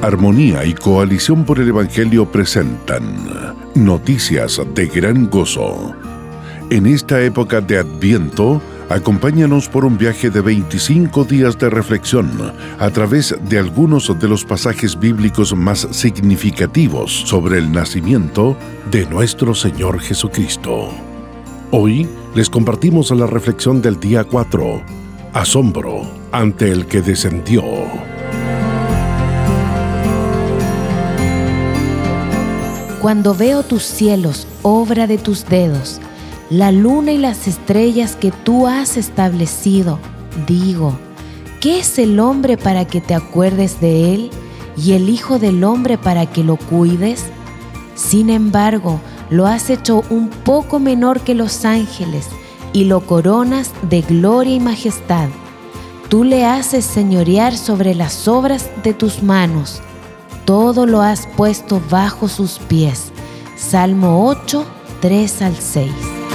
Armonía y Coalición por el Evangelio presentan Noticias de Gran Gozo. En esta época de Adviento, acompáñanos por un viaje de 25 días de reflexión a través de algunos de los pasajes bíblicos más significativos sobre el nacimiento de nuestro Señor Jesucristo. Hoy les compartimos la reflexión del día 4, Asombro ante el que descendió. Cuando veo tus cielos, obra de tus dedos, la luna y las estrellas que tú has establecido, digo, ¿qué es el hombre para que te acuerdes de él, y el hijo del hombre para que lo cuides? Sin embargo, lo has hecho un poco menor que los ángeles, y lo coronas de gloria y majestad. Tú le haces señorear sobre las obras de tus manos. Todo lo has puesto bajo sus pies. Salmo 8, 3 al 6.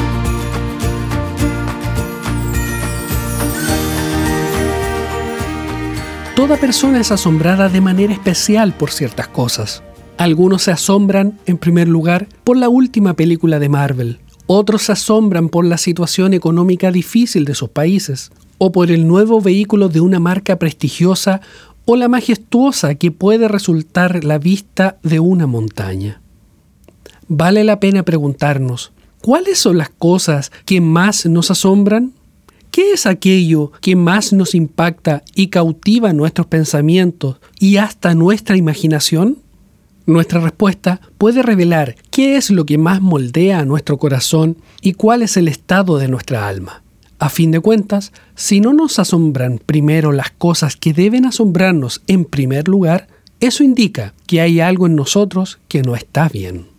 Toda persona es asombrada de manera especial por ciertas cosas. Algunos se asombran, en primer lugar, por la última película de Marvel. Otros se asombran por la situación económica difícil de sus países, o por el nuevo vehículo de una marca prestigiosa, o la majestuosa que puede resultar la vista de una montaña. Vale la pena preguntarnos, ¿cuáles son las cosas que más nos asombran? ¿Qué es aquello que más nos impacta y cautiva nuestros pensamientos y hasta nuestra imaginación? Nuestra respuesta puede revelar qué es lo que más moldea a nuestro corazón y cuál es el estado de nuestra alma. A fin de cuentas, si no nos asombran primero las cosas que deben asombrarnos en primer lugar, eso indica que hay algo en nosotros que no está bien.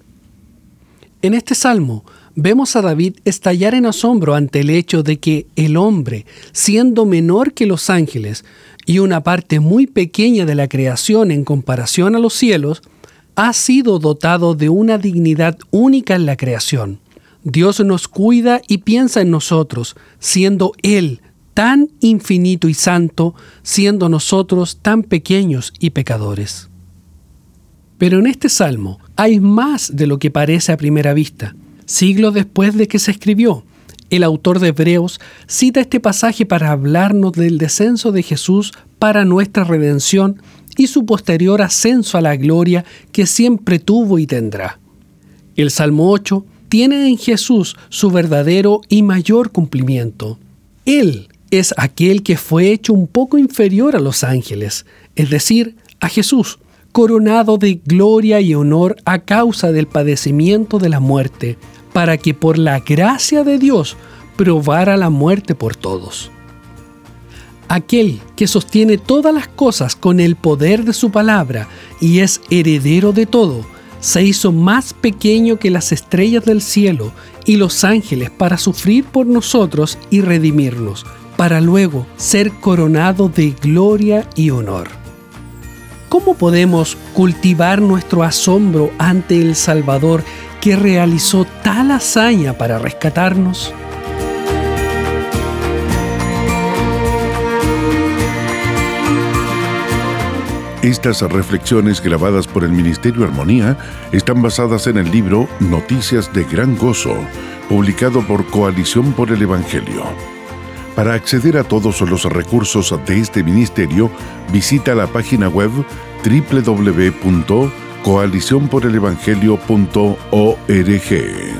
En este salmo, vemos a David estallar en asombro ante el hecho de que el hombre, siendo menor que los ángeles y una parte muy pequeña de la creación en comparación a los cielos, ha sido dotado de una dignidad única en la creación. Dios nos cuida y piensa en nosotros, siendo Él tan infinito y santo, siendo nosotros tan pequeños y pecadores. Pero en este salmo hay más de lo que parece a primera vista. Siglos después de que se escribió, el autor de Hebreos cita este pasaje para hablarnos del descenso de Jesús para nuestra redención y su posterior ascenso a la gloria que siempre tuvo y tendrá. El Salmo 8 tiene en Jesús su verdadero y mayor cumplimiento. Él es aquel que fue hecho un poco inferior a los ángeles, es decir, a Jesús, coronado de gloria y honor a causa del padecimiento de la muerte, para que por la gracia de Dios probara la muerte por todos. Aquel que sostiene todas las cosas con el poder de su palabra y es heredero de todo, se hizo más pequeño que las estrellas del cielo y los ángeles para sufrir por nosotros y redimirnos, para luego ser coronado de gloria y honor. ¿Cómo podemos cultivar nuestro asombro ante el Salvador que realizó tal hazaña para rescatarnos? Estas reflexiones grabadas por el Ministerio Armonía están basadas en el libro Noticias de Gran Gozo, publicado por Coalición por el Evangelio. Para acceder a todos los recursos de este ministerio, visita la página web www.coalicionporelevangelio.org.